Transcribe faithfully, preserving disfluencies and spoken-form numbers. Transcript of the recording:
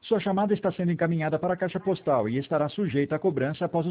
Sua chamada está sendo encaminhada para a caixa postal e estará sujeita a cobrança após